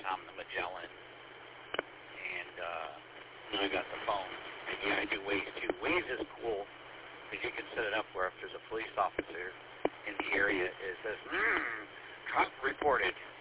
Tom the Magellan, and I got the phone. And yeah, I do Waze too. Waze is cool because you can set it up where if there's a police officer in the area, it says, cop reported.